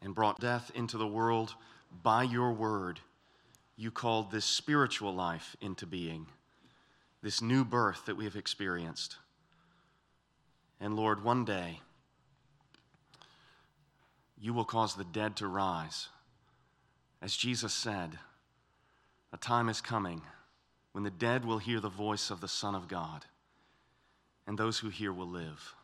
and brought death into the world by your word. You called this spiritual life into being, this new birth that we have experienced. And Lord, one day, you will cause the dead to rise. As Jesus said, a time is coming when the dead will hear the voice of the Son of God, and those who hear will live.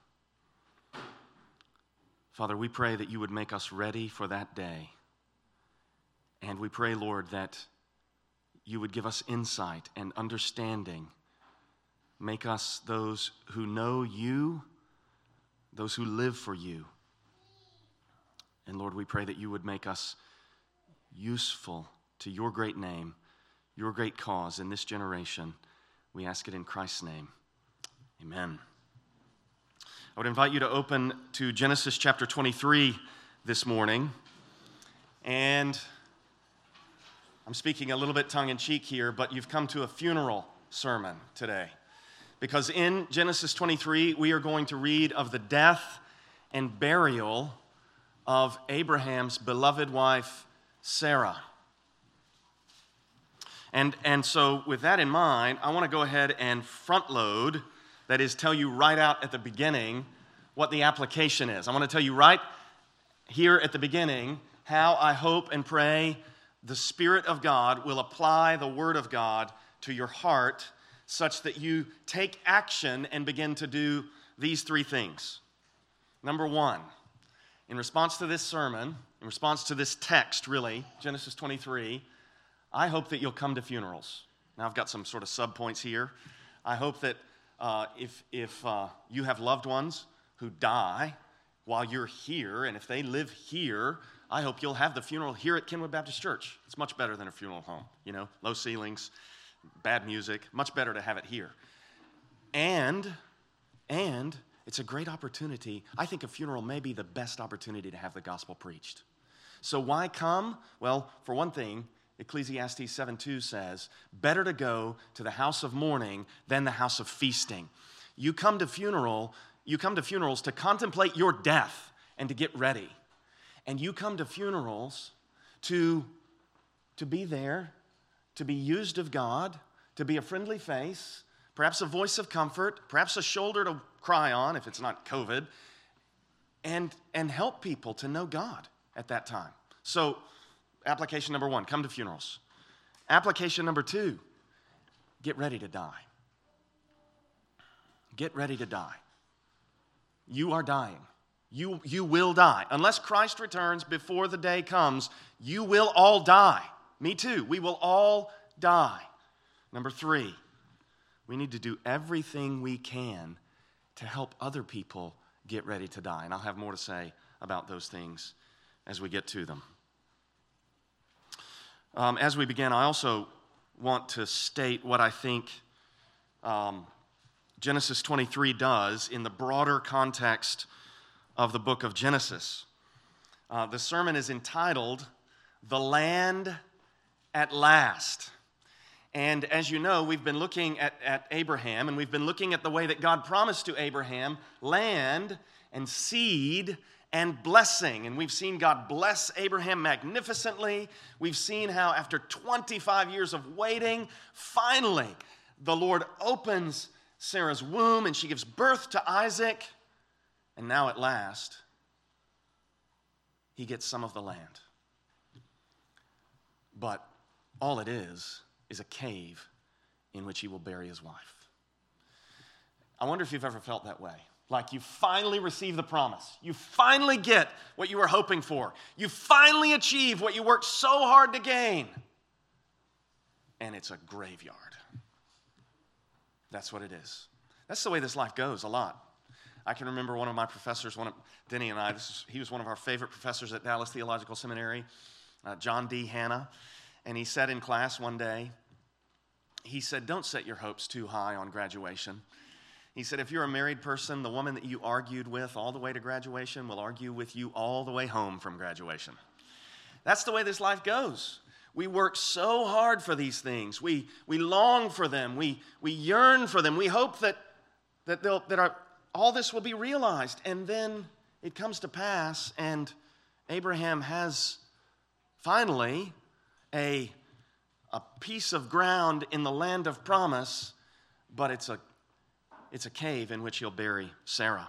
Father, we pray that you would make us ready for that day. And we pray, Lord, that you would give us insight and understanding. Make us those who know you, those who live for you. And Lord, we pray that you would make us useful to your great name, your great cause in this generation. We ask it in Christ's name. Amen. I would invite you to open to Genesis chapter 23 this morning. And I'm speaking a little bit tongue-in-cheek here, but you've come to a funeral sermon today. Because in Genesis 23, we are going to read of the death and burial of Abraham's beloved wife, Sarah. And so with that in mind, I want to go ahead and front load, that is, tell you right out at the beginning what the application is. I want to tell you right here at the beginning how I hope and pray the Spirit of God will apply the Word of God to your heart such that you take action and begin to do these three things. Number one, in response to this sermon, in response to this text, really, Genesis 23, I hope that you'll come to funerals. Now, I've got some sort of sub-points here. I hope that if you have loved ones who die while you're here, and if they live here, I hope you'll have the funeral here at Kenwood Baptist Church. It's much better than a funeral home, low ceilings, bad music, much better to have it here. And it's a great opportunity. I think a funeral may be the best opportunity to have the gospel preached. So why come? Well, for one thing, Ecclesiastes 7:2 says, better to go to the house of mourning than the house of feasting. You come to funerals to contemplate your death and to get ready. And you come to funerals to be there, to be used of God, to be a friendly face, perhaps a voice of comfort, perhaps a shoulder to cry on if it's not COVID, and help people to know God at that time. So, application number one, come to funerals. Application number two, get ready to die. Get ready to die. You are dying. You will die. Unless Christ returns before the day comes, you will all die. Me too. We will all die. Number three, we need to do everything we can to help other people get ready to die. And I'll have more to say about those things as we get to them. As we begin, I also want to state what I think Genesis 23 does in the broader context of the book of Genesis. The sermon is entitled, The Land at Last. And as you know, we've been looking at Abraham, and we've been looking at the way that God promised to Abraham land and seed and blessing. And we've seen God bless Abraham magnificently. We've seen how after 25 years of waiting, finally, the Lord opens Sarah's womb and she gives birth to Isaac. And now at last, he gets some of the land. But all it is a cave in which he will bury his wife. I wonder if you've ever felt that way. Like you finally receive the promise. You finally get what you were hoping for. You finally achieve what you worked so hard to gain. And it's a graveyard. That's what it is. That's the way this life goes a lot. I can remember one of my professors, Denny and I, he was one of our favorite professors at Dallas Theological Seminary, John D. Hanna. And he said in class one day, he said, don't set your hopes too high on graduation. He said, if you're a married person, the woman that you argued with all the way to graduation will argue with you all the way home from graduation. That's the way this life goes. We work so hard for these things. We long for them. We yearn for them. We hope that all this will be realized. And then it comes to pass, and Abraham has finally a piece of ground in the land of promise, but it's a cave in which he'll bury Sarah.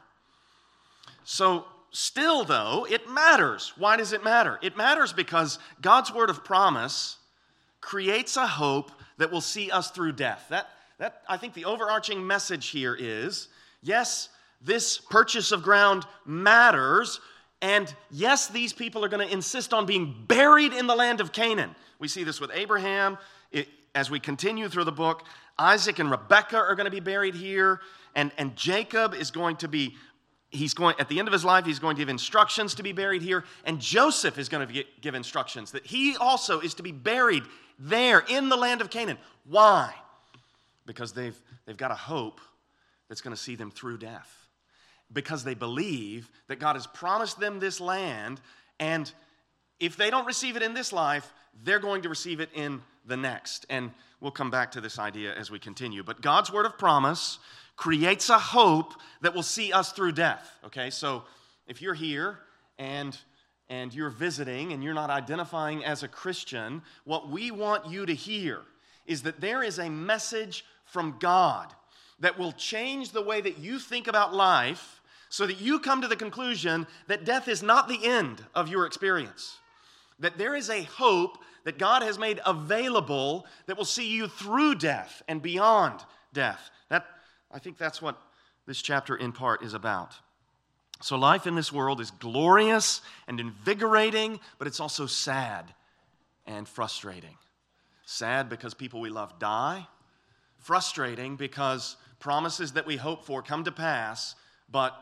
So still, though, it matters. Why does it matter? It matters because God's word of promise creates a hope that will see us through death. That I think the overarching message here is, yes, this purchase of ground matters, and yes, these people are going to insist on being buried in the land of Canaan. We see this with Abraham. As we continue through the book, Isaac and Rebekah are going to be buried here, and Jacob is going to be, at the end of his life, he's going to give instructions to be buried here, and Joseph is going to give instructions that he also is to be buried there in the land of Canaan. Why? Because they've got a hope that's going to see them through death. Because they believe that God has promised them this land, and if they don't receive it in this life, they're going to receive it in the next. And we'll come back to this idea as we continue. But God's word of promise creates a hope that will see us through death. Okay, so if you're here and you're visiting and you're not identifying as a Christian, what we want you to hear is that there is a message from God that will change the way that you think about life so that you come to the conclusion that death is not the end of your experience. That there is a hope that God has made available that will see you through death and beyond death. I think that's what this chapter in part is about. So life in this world is glorious and invigorating, but it's also sad and frustrating. Sad because people we love die. Frustrating because promises that we hope for come to pass, but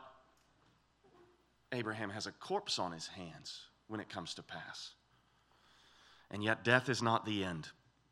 Abraham has a corpse on his hands when it comes to pass. And yet death is not the end.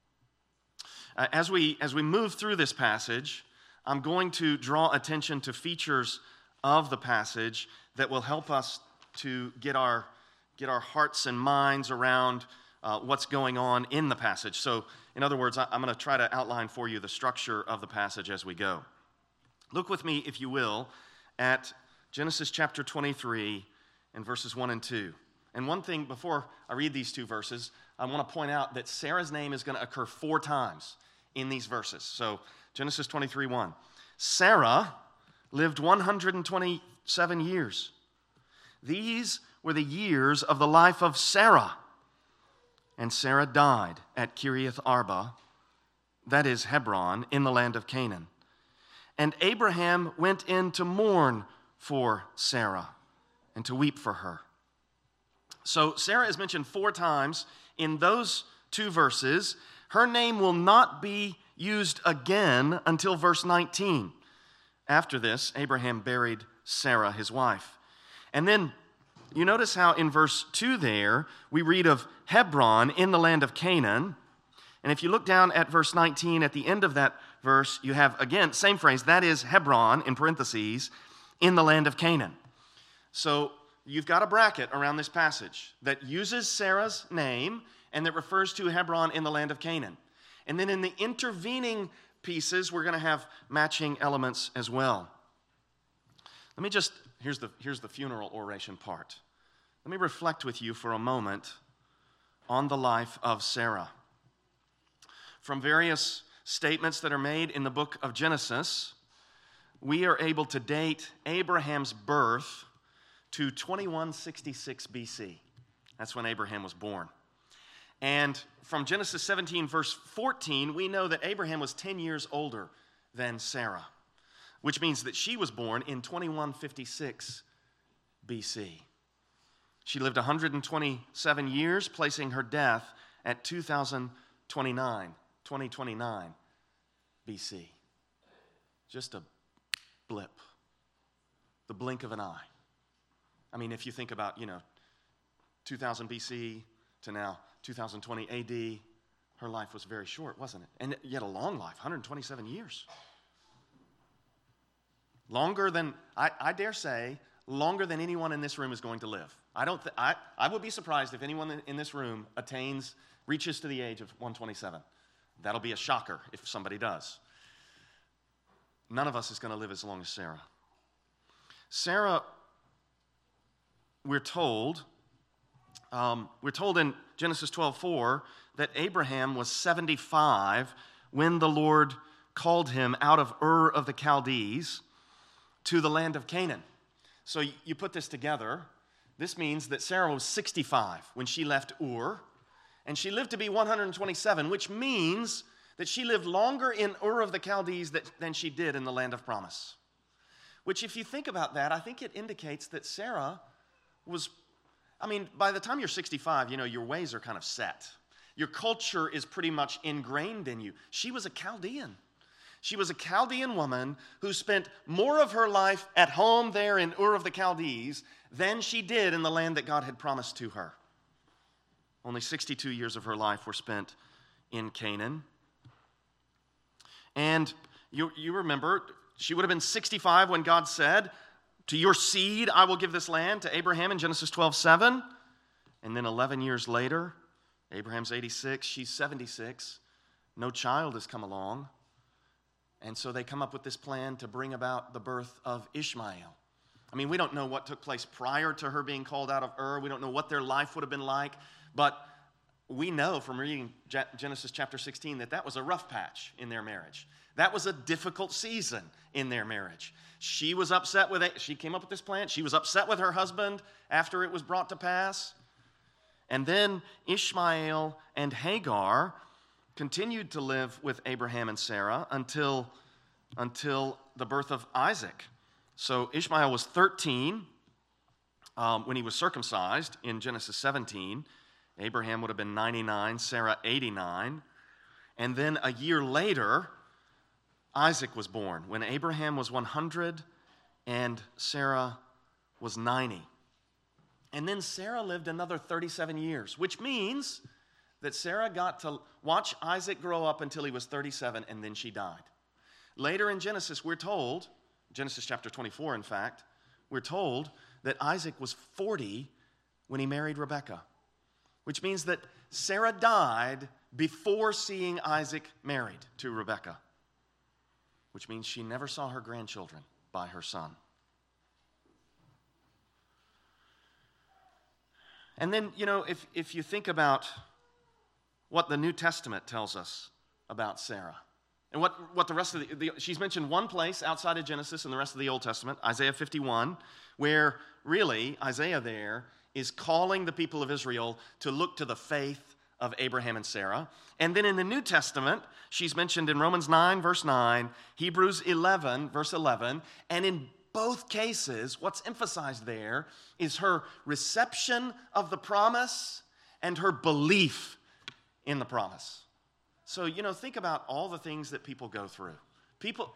As we move through this passage, I'm going to draw attention to features of the passage that will help us to get our hearts and minds around what's going on in the passage. So, in other words, I'm going to try to outline for you the structure of the passage as we go. Look with me, if you will, at Genesis chapter 23 and verses 1 and 2. And one thing, before I read these two verses, I want to point out that Sarah's name is going to occur 4 times in these verses. So, Genesis 23:1. Sarah lived 127 years. These were the years of the life of Sarah. And Sarah died at Kiriath Arba, that is Hebron, in the land of Canaan. And Abraham went in to mourn for Sarah and to weep for her. So Sarah is mentioned 4 times in those 2 verses. Her name will not be used again until verse 19. After this, Abraham buried Sarah, his wife. And then you notice how in verse 2 there, we read of Hebron in the land of Canaan. And if you look down at verse 19, at the end of that verse, you have, again, same phrase, that is Hebron, in parentheses, in the land of Canaan. So you've got a bracket around this passage that uses Sarah's name and that refers to Hebron in the land of Canaan. And then in the intervening pieces, we're going to have matching elements as well. Here's the funeral oration part. Let me reflect with you for a moment on the life of Sarah. From various statements that are made in the book of Genesis, we are able to date Abraham's birth to 2166 BC. That's when Abraham was born. And from Genesis 17, verse 14, we know that Abraham was 10 years older than Sarah, which means that she was born in 2156 BC. She lived 127 years, placing her death at 2029 BC. Just a blip, the blink of an eye. I mean, if you think about, 2000 BC to now 2020 AD, her life was very short, wasn't it? And yet a long life, 127 years. Longer than, I dare say, longer than anyone in this room is going to live. I would be surprised if anyone in this room reaches to the age of 127. That'll be a shocker if somebody does. None of us is going to live as long as Sarah. Sarah, we're told, We're told in Genesis 12:4 that Abraham was 75 when the Lord called him out of Ur of the Chaldees to the land of Canaan. So you put this together. This means that Sarah was 65 when she left Ur, and she lived to be 127, which means that she lived longer in Ur of the Chaldees than she did in the land of promise. Which, if you think about that, I think it indicates that Sarah was, by the time you're 65, your ways are kind of set. Your culture is pretty much ingrained in you. She was a Chaldean. She was a Chaldean woman who spent more of her life at home there in Ur of the Chaldees than she did in the land that God had promised to her. Only 62 years of her life were spent in Canaan. And you remember, she would have been 65 when God said, "To your seed I will give this land," to Abraham in Genesis 12:7. And then 11 years later, Abraham's 86, she's 76. No child has come along. And so they come up with this plan to bring about the birth of Ishmael. We don't know what took place prior to her being called out of Ur. We don't know what their life would have been like. But we know from reading Genesis chapter 16 that was a rough patch in their marriage. That was a difficult season in their marriage. She was upset with it. She came up with this plan. She was upset with her husband after it was brought to pass. And then Ishmael and Hagar continued to live with Abraham and Sarah until the birth of Isaac. So Ishmael was 13 when he was circumcised in Genesis 17. Abraham would have been 99, Sarah 89. And then a year later, Isaac was born when Abraham was 100 and Sarah was 90. And then Sarah lived another 37 years, which means that Sarah got to watch Isaac grow up until he was 37, and then she died. Later in Genesis, we're told, Genesis chapter 24, in fact, we're told that Isaac was 40 when he married Rebekah, which means that Sarah died before seeing Isaac married to Rebekah, which means she never saw her grandchildren by her son. And then, if you think about what the New Testament tells us about Sarah, and what the rest of she's mentioned one place outside of Genesis in the rest of the Old Testament, Isaiah 51, where really Isaiah there is calling the people of Israel to look to the faith of Abraham and Sarah. And then in the New Testament, she's mentioned in Romans 9, verse 9, Hebrews 11, verse 11, and in both cases, what's emphasized there is her reception of the promise and her belief in the promise. So, think about all the things that people go through. People,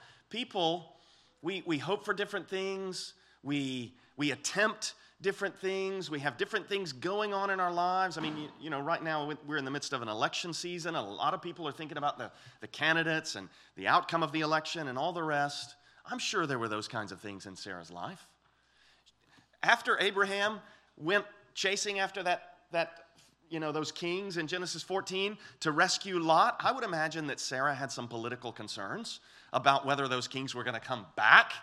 we hope for different things. We attempt different things. We have different things going on in our lives. Right now we're in the midst of an election season. A lot of people are thinking about the candidates and the outcome of the election and all the rest. I'm sure there were those kinds of things in Sarah's life. After Abraham went chasing after those kings in Genesis 14 to rescue Lot, I would imagine that Sarah had some political concerns about whether those kings were going to come back,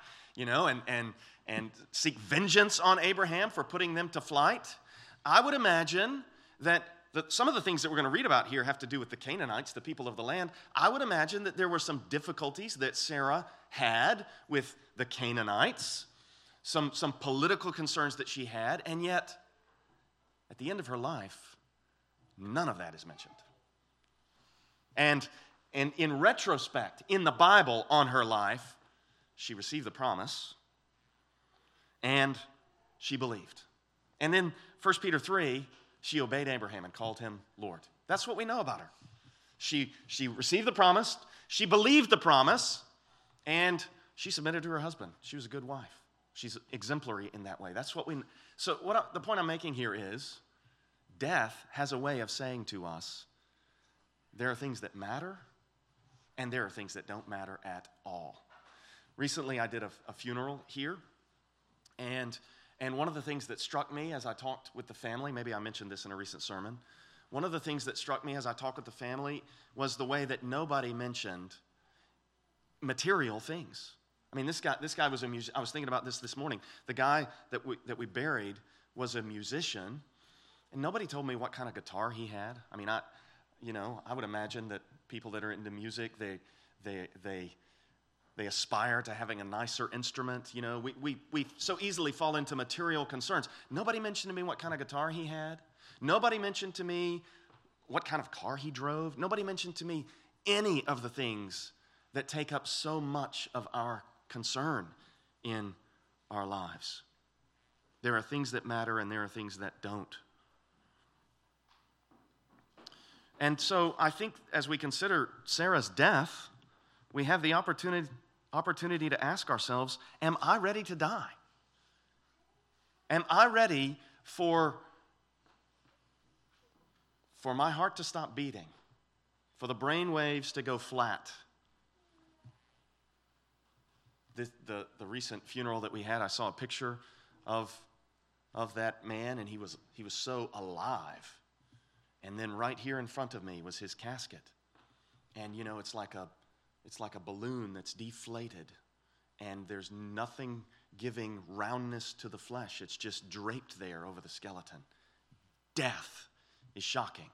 and seek vengeance on Abraham for putting them to flight. I would imagine that some of the things that we're going to read about here have to do with the Canaanites, the people of the land. I would imagine that there were some difficulties that Sarah had with the Canaanites, some political concerns that she had, and yet, at the end of her life, none of that is mentioned. And in retrospect, in the Bible on her life, she received the promise, and she believed. And then 1 Peter 3, she obeyed Abraham and called him Lord. That's what we know about her. She received the promise, she believed the promise, and she submitted to her husband. She was a good wife. She's exemplary in that way. That's what we. So the point I'm making here is, death has a way of saying to us, there are things that matter, and there are things that don't matter at all. Recently, I did a funeral here, and one of the things that struck me as I talked with the family, maybe I mentioned this in a recent sermon, one of the things that struck me as I talked with the family was the way that nobody mentioned material things. This guy was a musician. I was thinking about this morning. The guy that we buried was a musician, And nobody told me what kind of guitar he had. I mean, I would imagine that people that are into music, they aspire to having a nicer instrument. You know, we so easily fall into material concerns. Nobody mentioned to me what kind of guitar he had. Nobody mentioned to me what kind of car he drove. Nobody mentioned to me any of the things that take up so much of our concern in our lives. There are things that matter and there are things that don't. And so I think as we consider Sarah's death, we have the opportunity to ask ourselves, am I ready to die? Am I ready for my heart to stop beating, for the brain waves to go flat? The recent funeral that we had, I saw a picture of that man, and he was so alive. And then right here in front of me was his casket. And you know, it's like a balloon that's deflated, and there's nothing giving roundness to the flesh. It's just draped there over the skeleton. Death is shocking.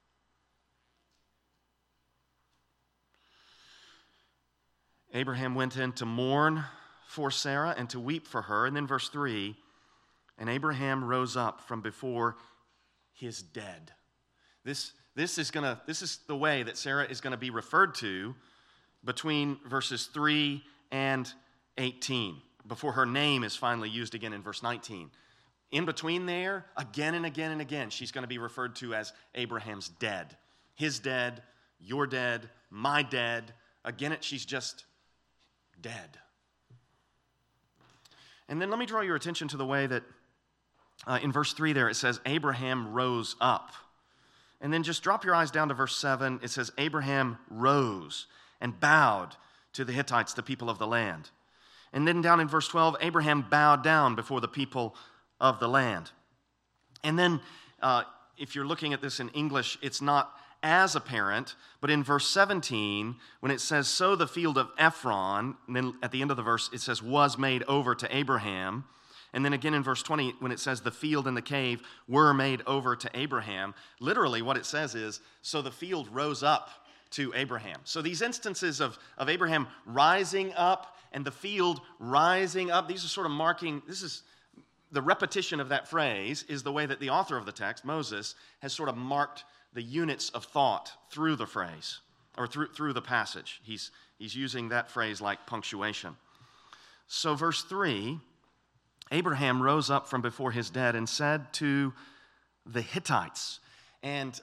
Abraham went in to mourn for Sarah and to weep for her. And then verse 3, and Abraham rose up from before his dead. This is the way that Sarah is going to be referred to between verses 3 and 18, before her name is finally used again in verse 19. In between there, again and again and again, she's going to be referred to as Abraham's dead. His dead, your dead, my dead. Again, she's just dead. And then let me draw your attention to the way that in verse 3 there it says, Abraham rose up. And then just drop your eyes down to verse 7. It says, Abraham rose and bowed to the Hittites, the people of the land. And then down in verse 12, Abraham bowed down before the people of the land. And then if you're looking at this in English, it's not as apparent, but in verse 17, when it says, so the field of Ephron, and then at the end of the verse, it says, was made over to Abraham. And then again in verse 20, when it says the field and the cave were made over to Abraham, literally what it says is, so the field rose up to Abraham. So these instances of Abraham rising up and the field rising up, these are sort of marking, this is the repetition of that phrase is the way that the author of the text, Moses, has sort of marked the units of thought through the phrase, or through the passage. He's using that phrase like punctuation. So verse 3, Abraham rose up from before his dead and said to the Hittites, and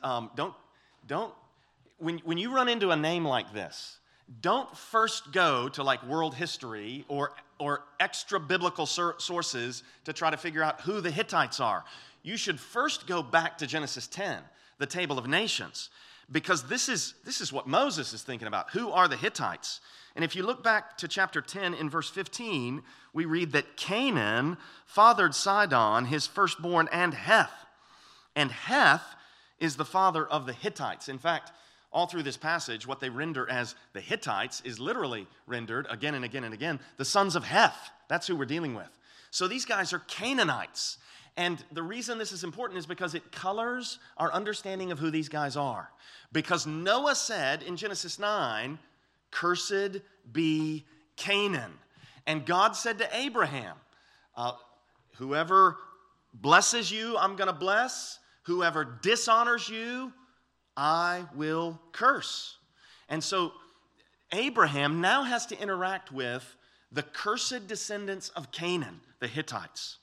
when you run into a name like this, don't first go to like world history or extra biblical sources to try to figure out who the Hittites are. You should first go back to Genesis 10, the table of nations, because this is what Moses is thinking about. Who are the Hittites? And if you look back to chapter 10 in verse 15, we read that Canaan fathered Sidon, his firstborn, and Heth. And Heth is the father of the Hittites. In fact, all through this passage, what they render as the Hittites is literally rendered again and again and again, the sons of Heth. That's who we're dealing with. So these guys are Canaanites. And the reason this is important is because it colors our understanding of who these guys are. Because Noah said in Genesis 9, cursed be Canaan. And God said to Abraham, whoever blesses you, I'm going to bless. Whoever dishonors you, I will curse. And so Abraham now has to interact with the cursed descendants of Canaan, the Hittites.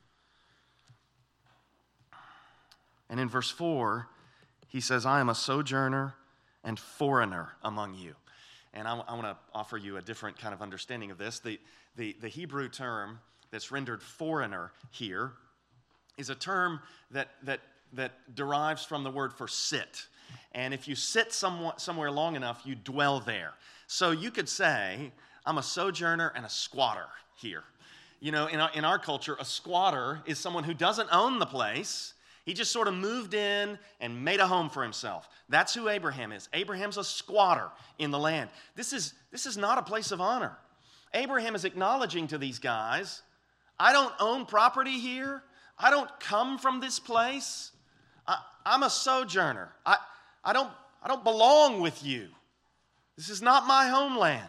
And in verse 4, he says, I am a sojourner and foreigner among you. And I want to offer you a different kind of understanding of this. The Hebrew term that's rendered foreigner here is a term that derives from the word for sit. And if you sit somewhere long enough, you dwell there. So you could say, I'm a sojourner and a squatter here. You know, in our culture, a squatter is someone who doesn't own the place. He just sort of moved in and made a home for himself. That's who Abraham is. Abraham's a squatter in the land. This is not a place of honor. Abraham is acknowledging to these guys, I don't own property here. I don't come from this place. I'm a sojourner. I don't belong with you. This is not my homeland.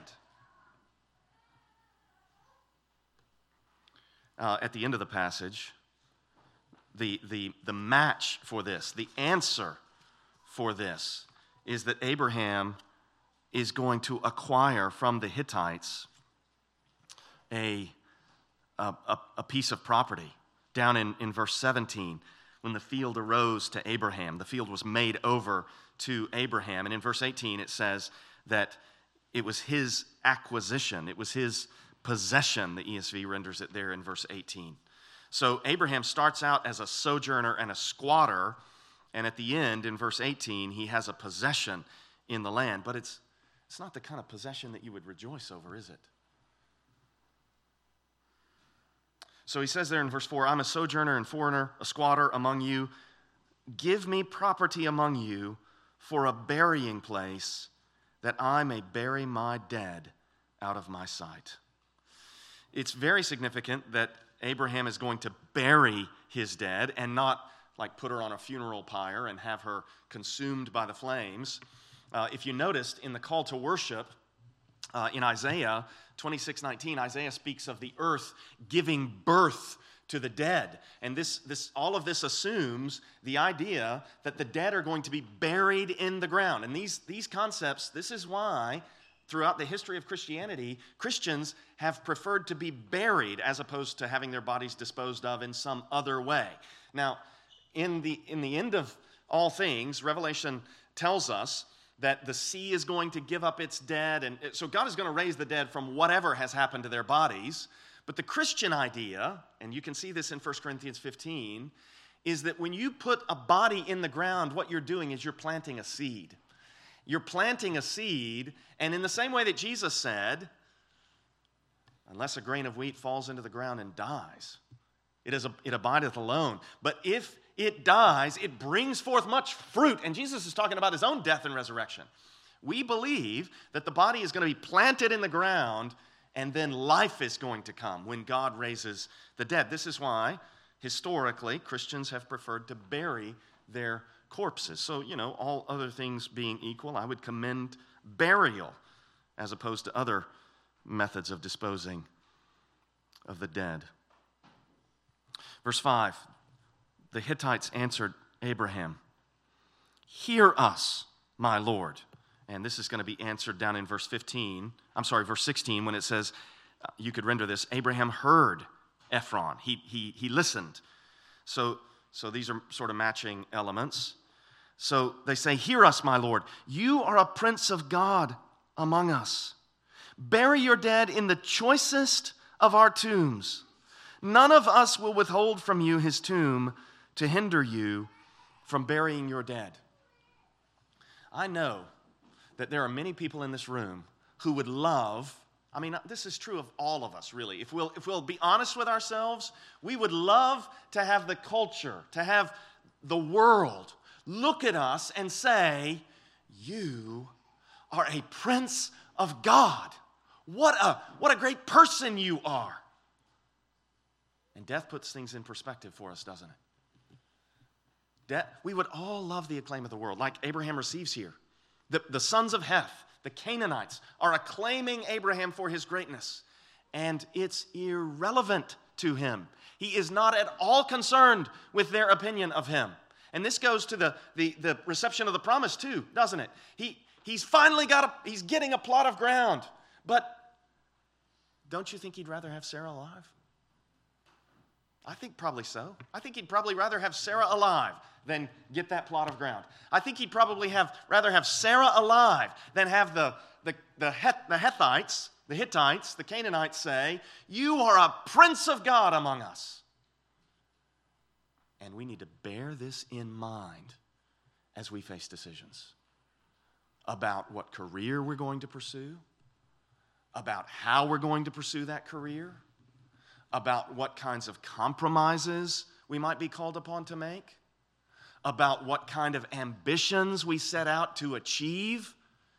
At the end of the passage, the match for this, the answer for this, is that Abraham is going to acquire from the Hittites a piece of property. Down in verse 17, when the field arose to Abraham, the field was made over to Abraham. And in verse 18, it says that it was his acquisition, it was his possession. The ESV renders it there in verse 18. So Abraham starts out as a sojourner and a squatter, and at the end, in verse 18, he has a possession in the land. But it's not the kind of possession that you would rejoice over, is it? So he says there in verse 4, I'm a sojourner and foreigner, a squatter among you. Give me property among you for a burying place, that I may bury my dead out of my sight. It's very significant that Abraham is going to bury his dead and not like put her on a funeral pyre and have her consumed by the flames. If you noticed in the call to worship in Isaiah 26:19, Isaiah speaks of the earth giving birth to the dead. And all of this assumes the idea that the dead are going to be buried in the ground. And these concepts, this is why throughout the history of Christianity, Christians have preferred to be buried as opposed to having their bodies disposed of in some other way. Now, in the end of all things, Revelation tells us that the sea is going to give up its dead, and so God is going to raise the dead from whatever has happened to their bodies. But the Christian idea, and you can see this in 1 Corinthians 15, is that when you put a body in the ground, what you're doing is you're planting a seed. You're planting a seed, and in the same way that Jesus said, unless a grain of wheat falls into the ground and dies, it abideth alone. But if it dies, it brings forth much fruit. And Jesus is talking about his own death and resurrection. We believe that the body is going to be planted in the ground, and then life is going to come when God raises the dead. This is why, historically, Christians have preferred to bury their corpses. So, all other things being equal, I would commend burial as opposed to other methods of disposing of the dead. Verse 5, the Hittites answered Abraham, "Hear us, my Lord." And this is going to be answered down in verse 16, when it says, you could render this, Abraham heard Ephron. He listened. So these are sort of matching elements. So they say, "Hear us, my Lord. You are a prince of God among us. Bury your dead in the choicest of our tombs. None of us will withhold from you his tomb to hinder you from burying your dead." I know that there are many people in this room who would love, this is true of all of us, really. If we'll be honest with ourselves, we would love to have the culture, to have the world look at us and say, "You are a prince of God. What a great person you are." And death puts things in perspective for us, doesn't it? We would all love the acclaim of the world, like Abraham receives here. The sons of Heth, the Canaanites, are acclaiming Abraham for his greatness, and it's irrelevant to him. He is not at all concerned with their opinion of him. And this goes to the reception of the promise too, doesn't it? He's finally he's getting a plot of ground, but don't you think he'd rather have Sarah alive? I think probably so. I think he'd probably rather have Sarah alive than get that plot of ground. I think he'd probably rather have Sarah alive than have the Hittites, the Canaanites say, "You are a prince of God among us." And we need to bear this in mind as we face decisions about what career we're going to pursue, about how we're going to pursue that career, about what kinds of compromises we might be called upon to make, about what kind of ambitions we set out to achieve.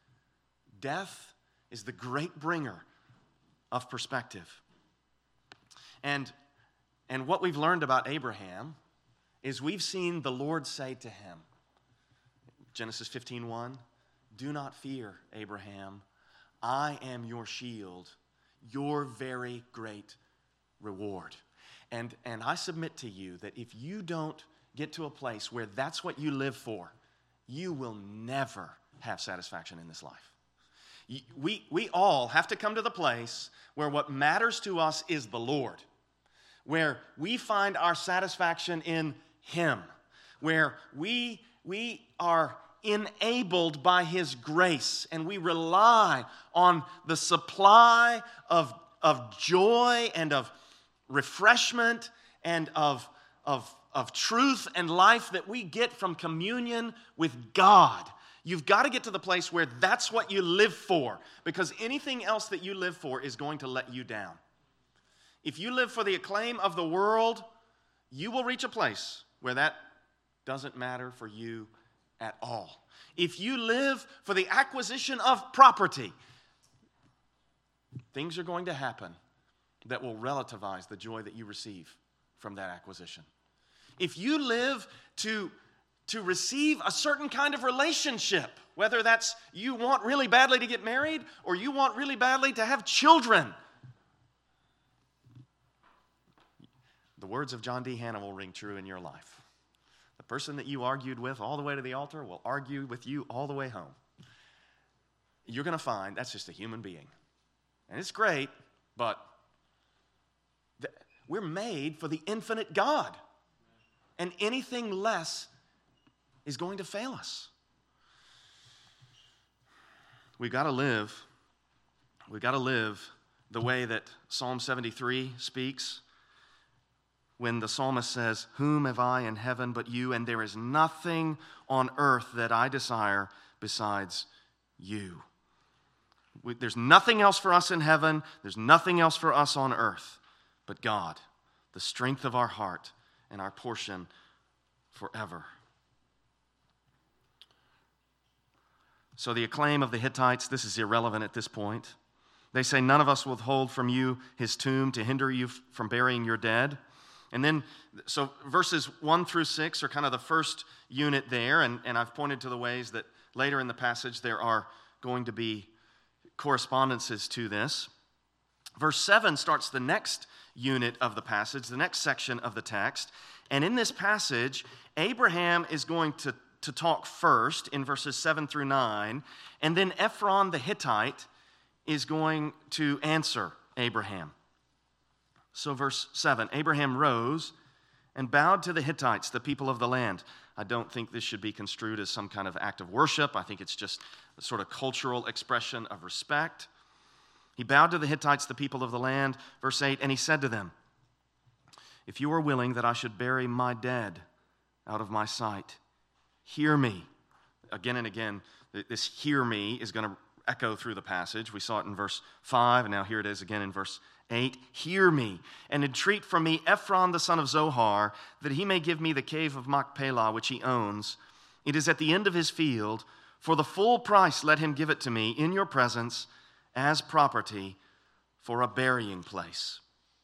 Death is the great bringer of perspective. And what we've learned about Abraham is we've seen the Lord say to him, Genesis 15:1, "Do not fear, Abraham. I am your shield, your very great reward." And I submit to you that if you don't get to a place where that's what you live for, you will never have satisfaction in this life. We all have to come to the place where what matters to us is the Lord, where we find our satisfaction in Him, where we are enabled by His grace, and we rely on the supply of joy and of refreshment and of truth and life that we get from communion with God. You've got to get to the place where that's what you live for, because anything else that you live for is going to let you down. If you live for the acclaim of the world, you will reach a place where that doesn't matter for you at all. If you live for the acquisition of property, things are going to happen that will relativize the joy that you receive from that acquisition. If you live to receive a certain kind of relationship, whether that's you want really badly to get married or you want really badly to have children, the words of John D. Hannah will ring true in your life. The person that you argued with all the way to the altar will argue with you all the way home. You're going to find that's just a human being. And it's great, but we're made for the infinite God. And anything less is going to fail us. We've got to live the way that Psalm 73 speaks, when the psalmist says, "Whom have I in heaven but you, and there is nothing on earth that I desire besides you." There's nothing else for us in heaven, there's nothing else for us on earth but God, the strength of our heart and our portion forever. So the acclaim of the Hittites, this is irrelevant at this point. They say, "None of us will withhold from you his tomb to hinder you from burying your dead." And then, so verses 1 through 6 are kind of the first unit there, and I've pointed to the ways that later in the passage there are going to be correspondences to this. Verse 7 starts the next unit of the passage, the next section of the text, and in this passage, Abraham is going to talk first in verses 7 through 9, and then Ephron the Hittite is going to answer Abraham. So verse 7, Abraham rose and bowed to the Hittites, the people of the land. I don't think this should be construed as some kind of act of worship. I think it's just a sort of cultural expression of respect. He bowed to the Hittites, the people of the land. Verse 8, and he said to them, "If you are willing that I should bury my dead out of my sight, hear me." Again and again, this "hear me" is going to echo through the passage. We saw it in verse 5, and now here it is again in verse 8. "Hear me, and entreat from me Ephron the son of Zohar, that he may give me the cave of Machpelah, which he owns. It is at the end of his field. For the full price let him give it to me in your presence as property for a burying place."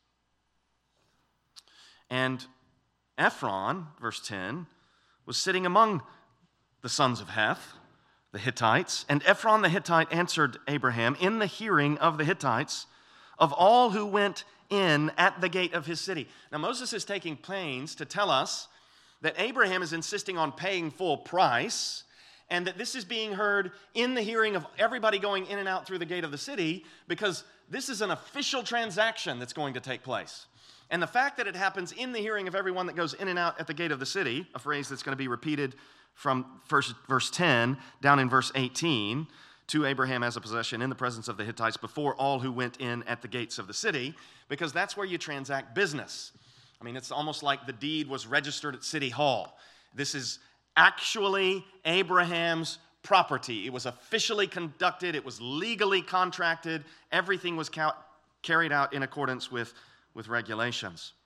And Ephron, verse 10, was sitting among the sons of Heth, the Hittites. And Ephron the Hittite answered Abraham in the hearing of the Hittites, of all who went in at the gate of his city. Now Moses is taking pains to tell us that Abraham is insisting on paying full price, and that this is being heard in the hearing of everybody going in and out through the gate of the city, because this is an official transaction that's going to take place. And the fact that it happens in the hearing of everyone that goes in and out at the gate of the city, a phrase that's going to be repeated from verse 10 down in verse 18, to Abraham as a possession in the presence of the Hittites before all who went in at the gates of the city, because that's where you transact business. I mean, it's almost like the deed was registered at City Hall. This is actually Abraham's property. It was officially conducted. It was legally contracted. Everything was carried out in accordance with regulations.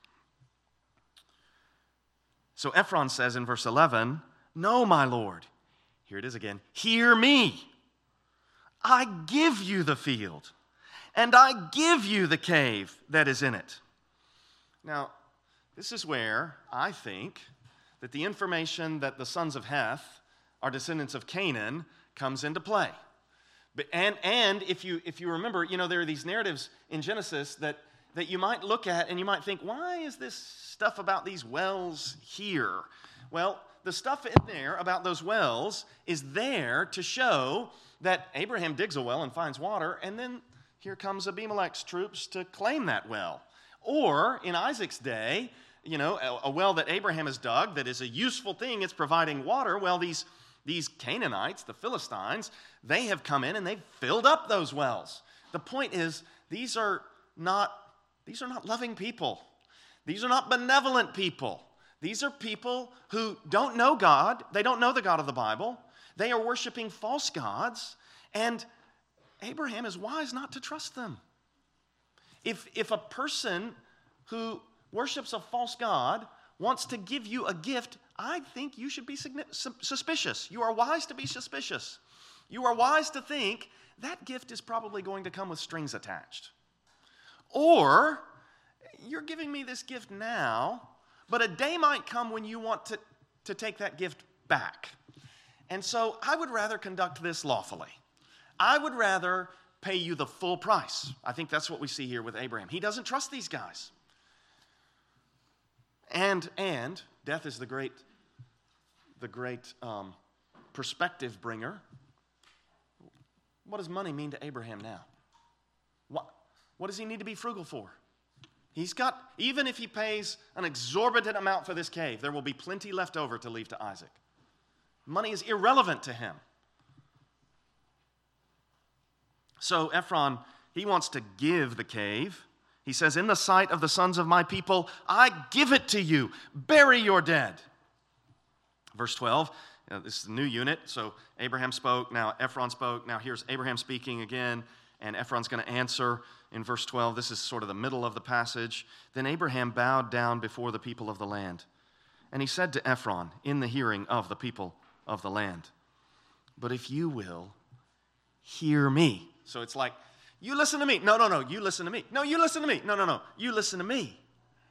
So Ephron says in verse 11, "No, my Lord," here it is again, "hear me. I give you the field, and I give you the cave that is in it." Now, this is where I think that the information that the sons of Heth are descendants of Canaan comes into play. And if you remember, there are these narratives in Genesis that you might look at and you might think, why is this stuff about these wells here? Well, the stuff in there about those wells is there to show that Abraham digs a well and finds water, and then here comes Abimelech's troops to claim that well. Or in Isaac's day, a well that Abraham has dug that is a useful thing, it's providing water. Well, these Canaanites, the Philistines, they have come in and they've filled up those wells. The point is, these are not loving people. These are not benevolent people. These are people who don't know God. They don't know the God of the Bible. They are worshiping false gods, and Abraham is wise not to trust them. If a person who worships a false god wants to give you a gift, I think you should be suspicious. You are wise to be suspicious. You are wise to think that gift is probably going to come with strings attached. Or, you're giving me this gift now, but a day might come when you want to take that gift back. And so I would rather conduct this lawfully. I would rather pay you the full price. I think that's what we see here with Abraham. He doesn't trust these guys. And death is the great perspective bringer. What does money mean to Abraham now? What does he need to be frugal for? Even if he pays an exorbitant amount for this cave, there will be plenty left over to leave to Isaac. Money is irrelevant to him. So Ephron, he wants to give the cave. He says, in the sight of the sons of my people, I give it to you. Bury your dead. Verse 12, this is a new unit. So Abraham spoke, now Ephron spoke. Now here's Abraham speaking again, and Ephron's going to answer in verse 12. This is sort of the middle of the passage. Then Abraham bowed down before the people of the land. And he said to Ephron, in the hearing of the people of the land, but if you will, hear me. So it's like, you listen to me. No, you listen to me. No, you listen to me. No, you listen to me.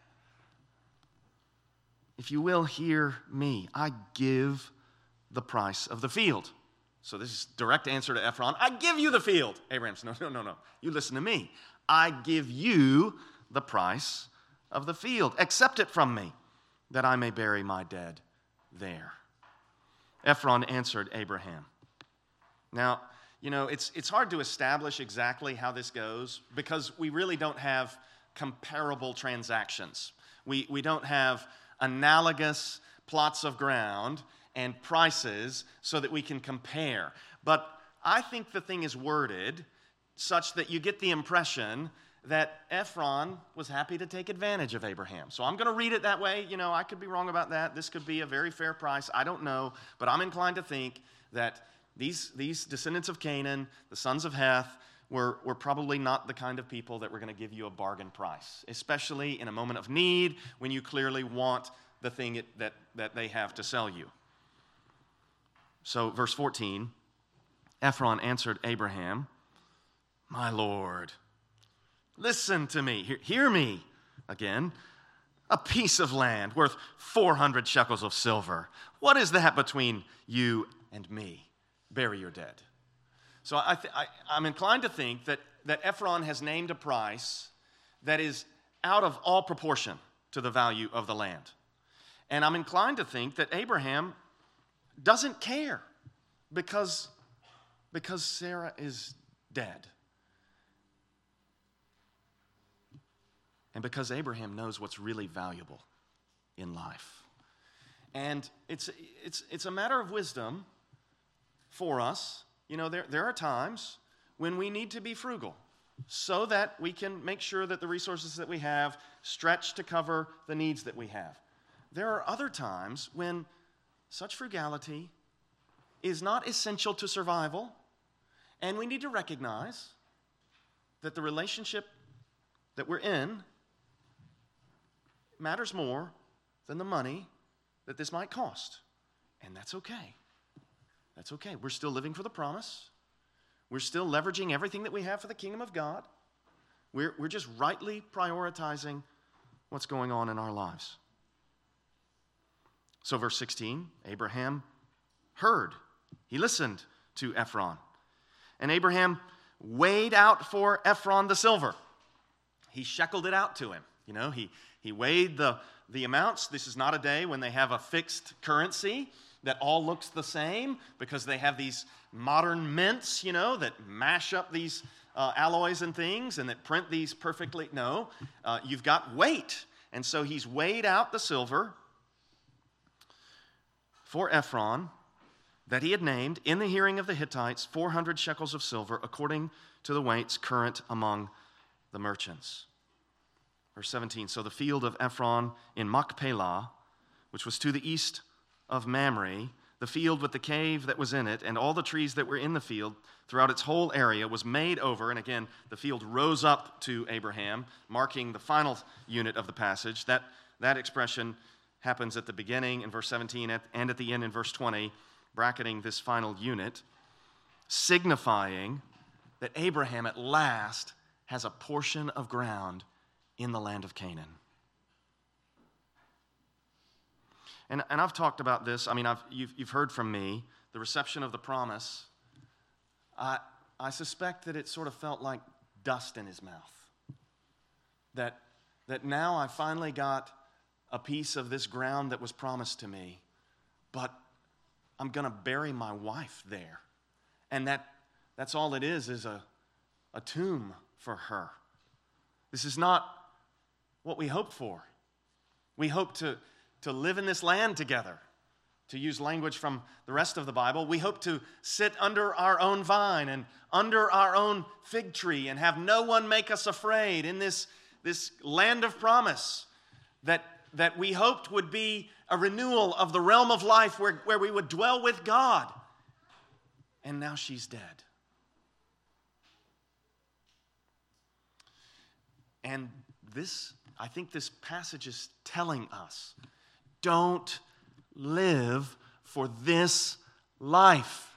If you will hear me, I give the price of the field. So this is direct answer to Ephron. I give you the field. Abraham says, no. You listen to me. I give you the price of the field. Accept it from me, that I may bury my dead there. Ephron answered Abraham. Now, it's hard to establish exactly how this goes because we really don't have comparable transactions. We don't have analogous plots of ground and prices so that we can compare. But I think the thing is worded such that you get the impression that Ephron was happy to take advantage of Abraham. So I'm going to read it that way. I could be wrong about that. This could be a very fair price. I don't know. But I'm inclined to think that these descendants of Canaan, the sons of Heth, were probably not the kind of people that were going to give you a bargain price, especially in a moment of need when you clearly want the thing that they have to sell you. So verse 14, Ephron answered Abraham, my Lord, listen to me, hear me again. A piece of land worth 400 shekels of silver. What is that between you and me? Bury your dead. So I'm inclined to think that Ephron has named a price that is out of all proportion to the value of the land. And I'm inclined to think that Abraham doesn't care because Sarah is dead. And because Abraham knows what's really valuable in life. And it's a matter of wisdom for us. There are times when we need to be frugal so that we can make sure that the resources that we have stretch to cover the needs that we have. There are other times when such frugality is not essential to survival, and we need to recognize that the relationship that we're in matters more than the money that this might cost. And that's okay. That's okay. We're still living for the promise. We're still leveraging everything that we have for the kingdom of God. We're just rightly prioritizing what's going on in our lives. So verse 16, Abraham heard. He listened to Ephron. And Abraham weighed out for Ephron the silver. He sheckled it out to him. You know, he weighed the amounts. This is not a day when they have a fixed currency that all looks the same because they have these modern mints, you know, that mash up these alloys and things and that print these perfectly. No, you've got weight. And so he's weighed out the silver for Ephron that he had named in the hearing of the Hittites 400 shekels of silver according to the weights current among the merchants. Verse 17, so the field of Ephron in Machpelah, which was to the east of Mamre, the field with the cave that was in it, and all the trees that were in the field throughout its whole area was made over. And again, the field rose up to Abraham, marking the final unit of the passage. That expression happens at the beginning in verse 17 and at the end in verse 20, bracketing this final unit, signifying that Abraham at last has a portion of ground in the land of Canaan. And I've talked about this. I mean, you've heard from me, the reception of the promise. I suspect that it sort of felt like dust in his mouth. That now I finally got a piece of this ground that was promised to me, but I'm going to bury my wife there. And that's all it is a tomb for her. This is not what we hope for. We hope to live in this land together. To use language from the rest of the Bible, we hope to sit under our own vine and under our own fig tree and have no one make us afraid in this land of promise that we hoped would be a renewal of the realm of life where we would dwell with God. And now she's dead. And I think this passage is telling us, don't live for this life.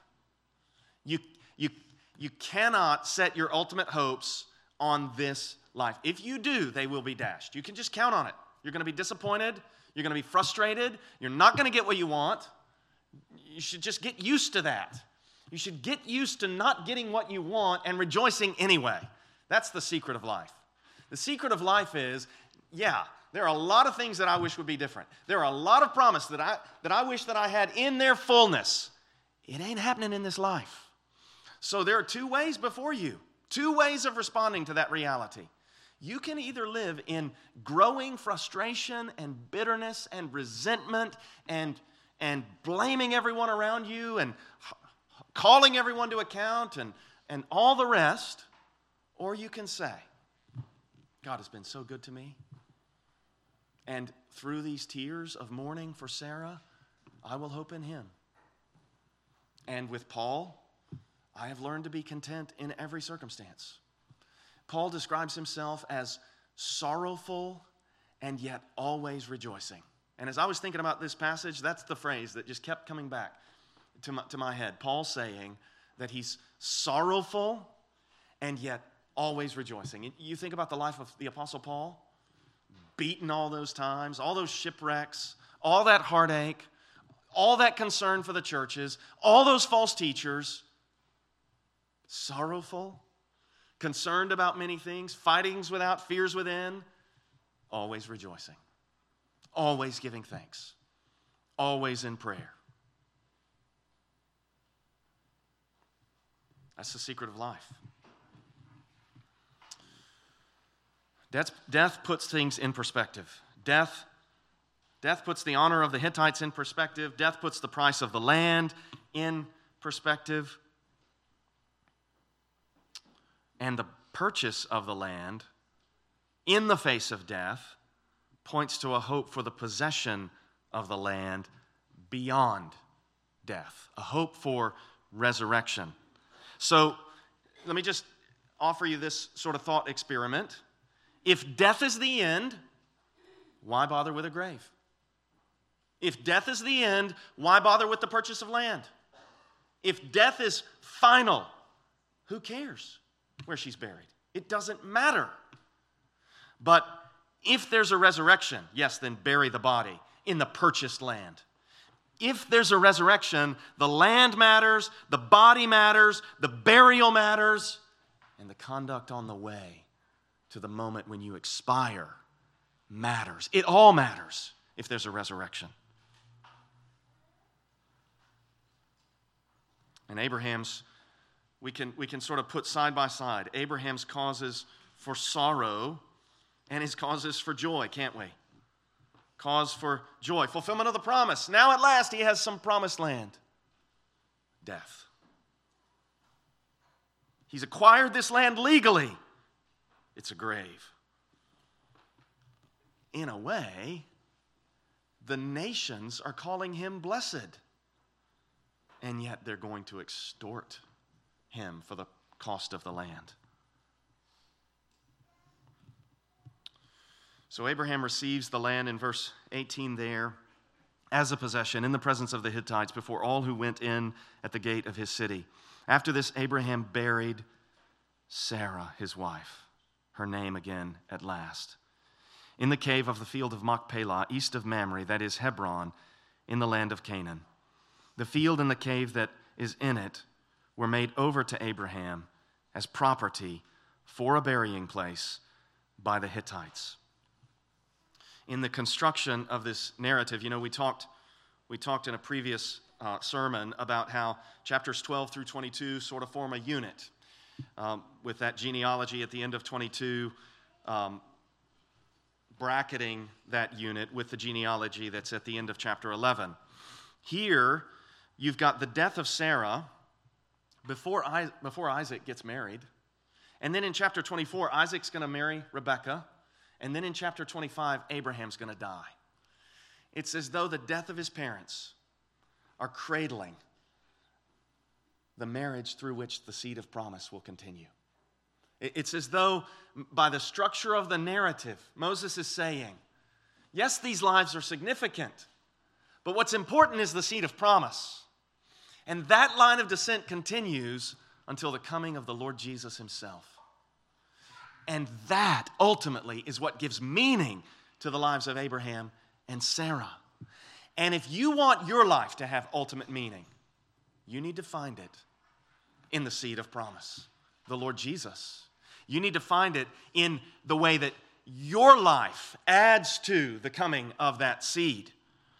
You cannot set your ultimate hopes on this life. If you do, they will be dashed. You can just count on it. You're going to be disappointed. You're going to be frustrated. You're not going to get what you want. You should just get used to that. You should get used to not getting what you want and rejoicing anyway. That's the secret of life. The secret of life is, there are a lot of things that I wish would be different. There are a lot of promise that I wish that I had in their fullness. It ain't happening in this life. So there are two ways before you, two ways of responding to that reality. You can either live in growing frustration and bitterness and resentment and blaming everyone around you and calling everyone to account and all the rest, or you can say, God has been so good to me. And through these tears of mourning for Sarah, I will hope in him. And with Paul, I have learned to be content in every circumstance. Paul describes himself as sorrowful and yet always rejoicing. And as I was thinking about this passage, that's the phrase that just kept coming back to my head. Paul saying that he's sorrowful and yet always rejoicing. You think about the life of the Apostle Paul, beaten all those times, all those shipwrecks, all that heartache, all that concern for the churches, all those false teachers, sorrowful, concerned about many things, fightings without, fears within, always rejoicing, always giving thanks, always in prayer. That's the secret of life. Death puts things in perspective. Death puts the honor of the Hittites in perspective. Death puts the price of the land in perspective. And the purchase of the land in the face of death points to a hope for the possession of the land beyond death, a hope for resurrection. So let me just offer you this sort of thought experiment. If death is the end, why bother with a grave? If death is the end, why bother with the purchase of land? If death is final, who cares where she's buried? It doesn't matter. But if there's a resurrection, yes, then bury the body in the purchased land. if there's a resurrection, the land matters, the body matters, the burial matters, and the conduct on the way to the moment when you expire matters. It all matters if there's a resurrection. And Abraham's, we can sort of put side by side Abraham's causes for sorrow and his causes for joy, can't we? Cause for joy, fulfillment of the promise. Now at last he has some promised land. Death. He's acquired this land legally. It's a grave. In a way, the nations are calling him blessed. And yet they're going to extort him for the cost of the land. So Abraham receives the land in verse 18 there as a possession in the presence of the Hittites before all who went in at the gate of his city. After this, Abraham buried Sarah, his wife, her name again at last, in the cave of the field of Machpelah, east of Mamre, that is Hebron, in the land of Canaan. The field and the cave that is in it were made over to Abraham as property for a burying place by the Hittites. In the construction of this narrative, we talked in a previous sermon about how chapters 12 through 22 sort of form a unit, with that genealogy at the end of 22 bracketing that unit with the genealogy that's at the end of chapter 11. Here, you've got the death of Sarah before Isaac gets married. And then in chapter 24, Isaac's going to marry Rebekah. And then in chapter 25, Abraham's going to die. It's as though the death of his parents are cradling the marriage through which the seed of promise will continue. It's as though by the structure of the narrative, Moses is saying, yes, these lives are significant, but what's important is the seed of promise. And that line of descent continues until the coming of the Lord Jesus himself. And that ultimately is what gives meaning to the lives of Abraham and Sarah. And if you want your life to have ultimate meaning, you need to find it in the seed of promise, the Lord Jesus. You need to find it in the way that your life adds to the coming of that seed.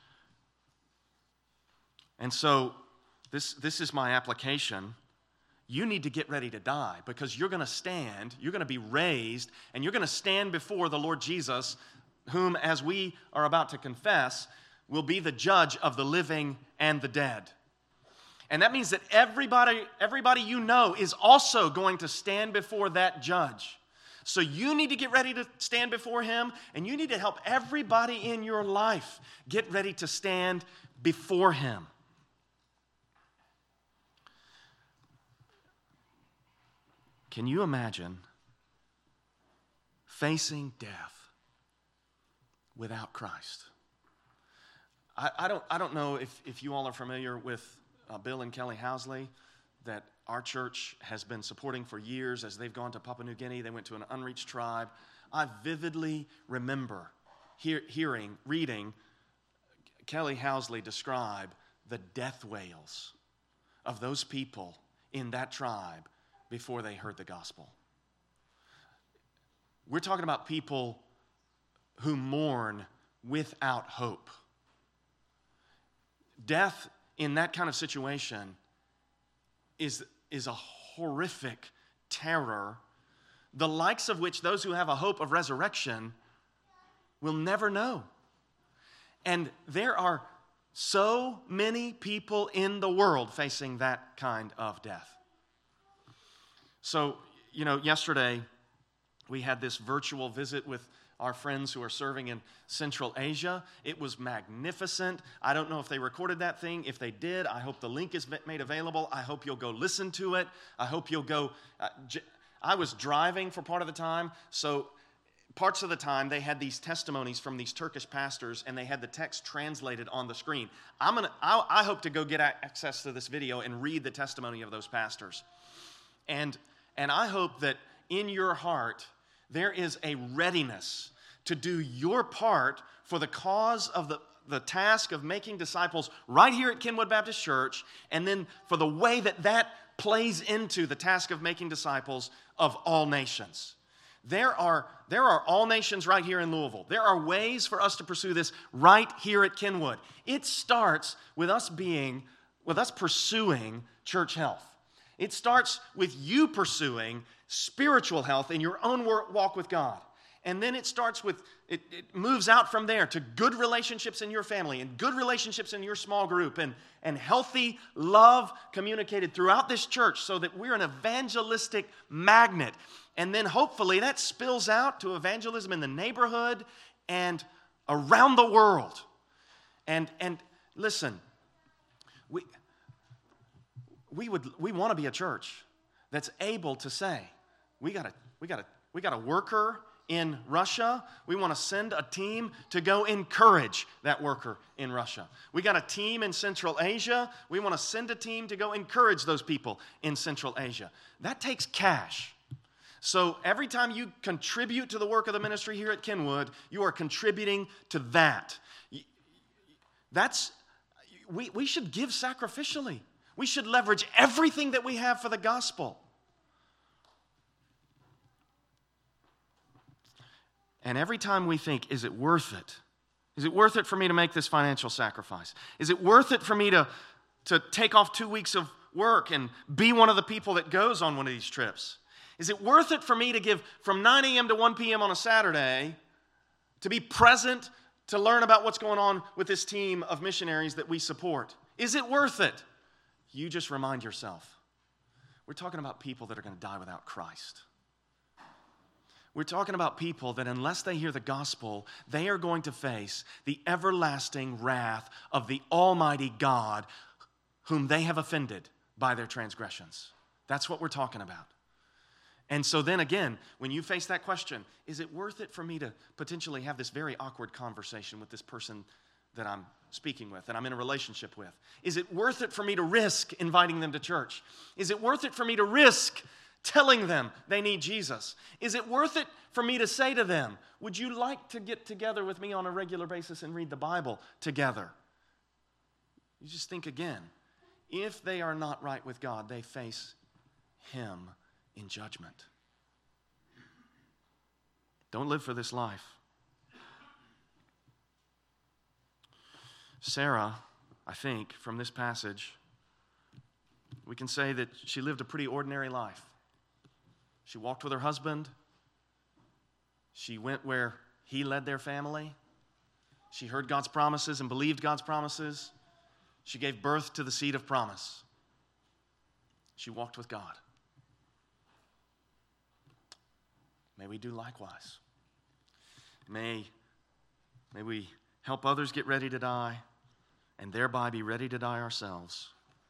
And so this is my application. You need to get ready to die because you're going to be raised, and you're going to stand before the Lord Jesus, whom, as we are about to confess, will be the judge of the living and the dead. And that means that everybody you know is also going to stand before that judge. So you need to get ready to stand before him, and you need to help everybody in your life get ready to stand before him. Can you imagine facing death without Christ? I don't know if you all are familiar with Bill and Kelly Housley, that our church has been supporting for years as they've gone to Papua New Guinea. They went to an unreached tribe. I vividly remember reading Kelly Housley describe the death wails of those people in that tribe before they heard the gospel. We're talking about people who mourn without hope. Death in that kind of situation is a horrific terror, the likes of which those who have a hope of resurrection will never know. And there are so many people in the world facing that kind of death. So, yesterday we had this virtual visit with our friends who are serving in Central Asia. It was magnificent. I don't know if they recorded that thing. If they did, I hope the link is made available. I hope you'll go listen to it. I hope you'll go. I was driving for part of the time, so parts of the time they had these testimonies from these Turkish pastors, and they had the text translated on the screen. I hope to go get access to this video and read the testimony of those pastors. And I hope that in your heart there is a readiness to do your part for the cause of the task of making disciples right here at Kenwood Baptist Church, and then for the way that that plays into the task of making disciples of all nations. There are all nations right here in Louisville. There are ways for us to pursue this right here at Kenwood. It starts with us pursuing church health. It starts with you pursuing spiritual health in your own walk with God. And then it moves out from there to good relationships in your family and good relationships in your small group and healthy love communicated throughout this church so that we're an evangelistic magnet. And then hopefully that spills out to evangelism in the neighborhood and around the world. And listen, we want to be a church that's able to say, we got a worker in Russia. We want to send a team to go encourage that worker in Russia. We got a team in Central Asia. We want to send a team to go encourage those people in Central Asia. That takes cash. So every time you contribute to the work of the ministry here at Kenwood, you are contributing to that. We should give sacrificially. We should leverage everything that we have for the gospel. And every time we think, is it worth it? Is it worth it for me to make this financial sacrifice? Is it worth it for me to take off 2 weeks of work and be one of the people that goes on one of these trips? Is it worth it for me to give from 9 a.m. to 1 p.m. on a Saturday to be present to learn about what's going on with this team of missionaries that we support? Is it worth it? You just remind yourself. We're talking about people that are going to die without Christ. We're talking about people that unless they hear the gospel, they are going to face the everlasting wrath of the Almighty God whom they have offended by their transgressions. That's what we're talking about. And so then again, when you face that question, is it worth it for me to potentially have this very awkward conversation with this person that I'm speaking with, that I'm in a relationship with? Is it worth it for me to risk inviting them to church? Is it worth it for me to risk telling them they need Jesus? Is it worth it for me to say to them, would you like to get together with me on a regular basis and read the Bible together? You just think again, if they are not right with God, they face Him in judgment. Don't live for this life. Sarah, I think, from this passage, we can say that she lived a pretty ordinary life. She walked with her husband. She went where he led their family. She heard God's promises and believed God's promises. She gave birth to the seed of promise. She walked with God. May we do likewise. May we help others get ready to die and thereby be ready to die ourselves.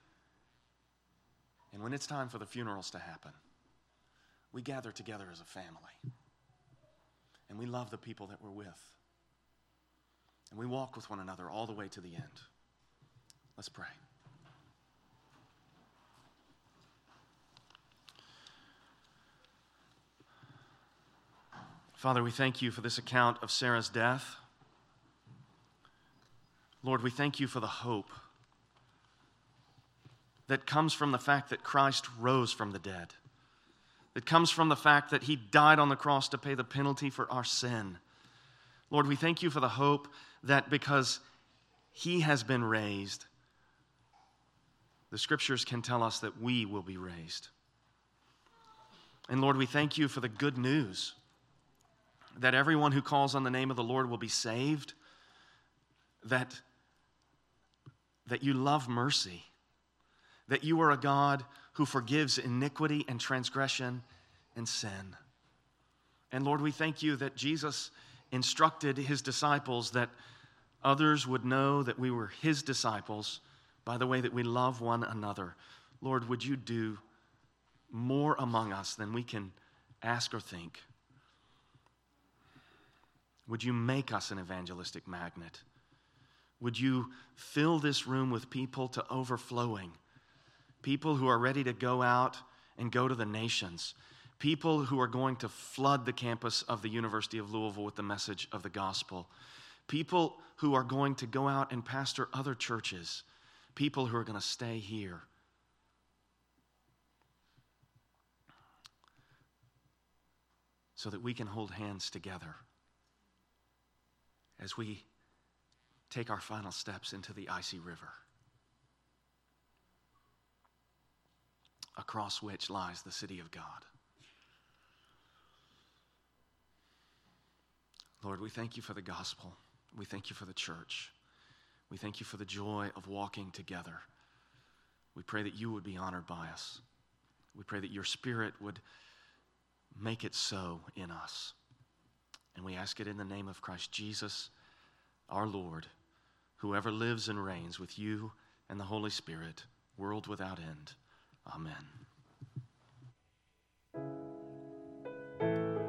And when it's time for the funerals to happen, we gather together as a family. And we love the people that we're with. And we walk with one another all the way to the end. Let's pray. Father, we thank you for this account of Sarah's death. Lord, we thank you for the hope that comes from the fact that Christ rose from the dead. That comes from the fact that He died on the cross to pay the penalty for our sin. Lord, we thank you for the hope that because He has been raised, the Scriptures can tell us that we will be raised. And Lord, we thank you for the good news that everyone who calls on the name of the Lord will be saved, that you love mercy, that you are a God who forgives iniquity and transgression and sin. And Lord, we thank you that Jesus instructed His disciples that others would know that we were His disciples by the way that we love one another. Lord, would you do more among us than we can ask or think? Would you make us an evangelistic magnet? Would you fill this room with people to overflowing? People who are ready to go out and go to the nations. People who are going to flood the campus of the University of Louisville with the message of the gospel. people who are going to go out and pastor other churches, people who are going to stay here. So that we can hold hands together as we take our final steps into the icy river, across which lies the city of God. Lord, we thank you for the gospel. We thank you for the church. We thank you for the joy of walking together. We pray that you would be honored by us. We pray that your Spirit would make it so in us. And we ask it in the name of Christ Jesus, our Lord, who ever lives and reigns with you and the Holy Spirit, world without end. Amen.